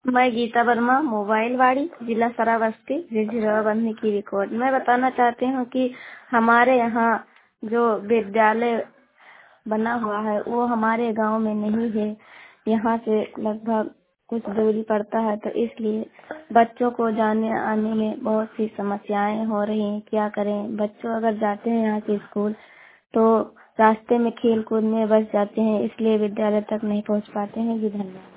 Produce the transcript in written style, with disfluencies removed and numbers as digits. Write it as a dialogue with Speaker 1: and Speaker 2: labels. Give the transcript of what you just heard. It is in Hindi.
Speaker 1: मैं गीता वर्मा, मोबाइल वाड़ी, जिला श्रावस्ती, झिझिरवा बंधनी की रिकॉर्ड। मैं बताना चाहती हूँ कि हमारे यहाँ जो विद्यालय बना हुआ है वो हमारे गांव में नहीं है। यहाँ से लगभग कुछ दूरी पड़ता है, तो इसलिए बच्चों को जाने आने में बहुत सी समस्याएं हो रही हैं। क्या करें, बच्चों अगर जाते हैं यहाँ के स्कूल तो रास्ते में खेल कूद में बस जाते हैं, इसलिए विद्यालय तक नहीं पहुँच पाते हैं। जी धन्यवाद।